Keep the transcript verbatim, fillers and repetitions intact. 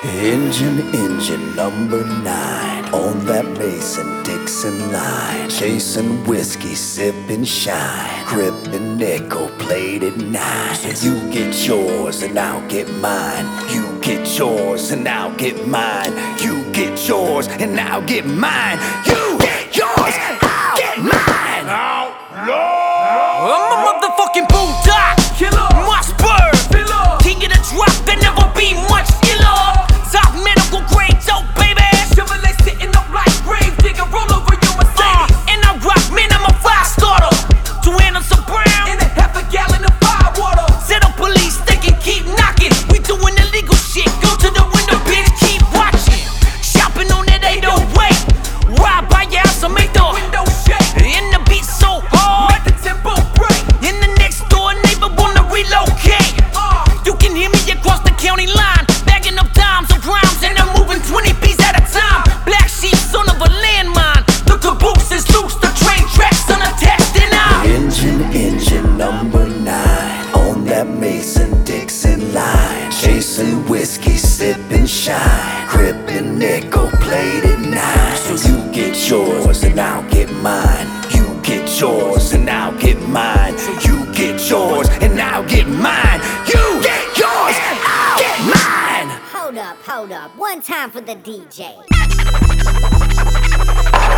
Engine, engine number nine on that Mason-Dixon line, chasing whiskey, sipping shine, gripping nickel-plated nines. You get yours and I'll get mine. You get yours and I'll get mine. You get yours and I'll get mine. You get yours and I'll get mine. Outlaw. I'm a motherfucking bulldog killer, Mossberg, king of the drop. There never be much iller. Top medical grade dope, baby. Chevrolet sitting up like grave digger, roll over your Mercedes. Uh, and I rock, man, I'm a fire starter. Two Anderson Brown and a half a gallon of fire water. Set up police, they can keep knocking. We doing illegal shit. Go to the window, bitch, keep watching. Shopping on that eight oh eight. Ride by your house and make the window shake. And the beat so hard, make the tempo break. And the next door neighbor wanna relocate. Uh, you can hear me across the county line, bagging up dimes and rhymes, and I'm moving twenty B's at a time. Black sheep, son of a landmine. The caboose is loose, the train tracks unattached, and I'm Engine, engine number nine on that Mason-Dixon line, chasing whiskey, sipping shine, gripping nickel-plated nines. So you get yours and I'll get mine. You get yours and I'll get mine. So you get yours and I'll get mine. You get yours and I'll get mine. Hold up, hold up. One time for the D J.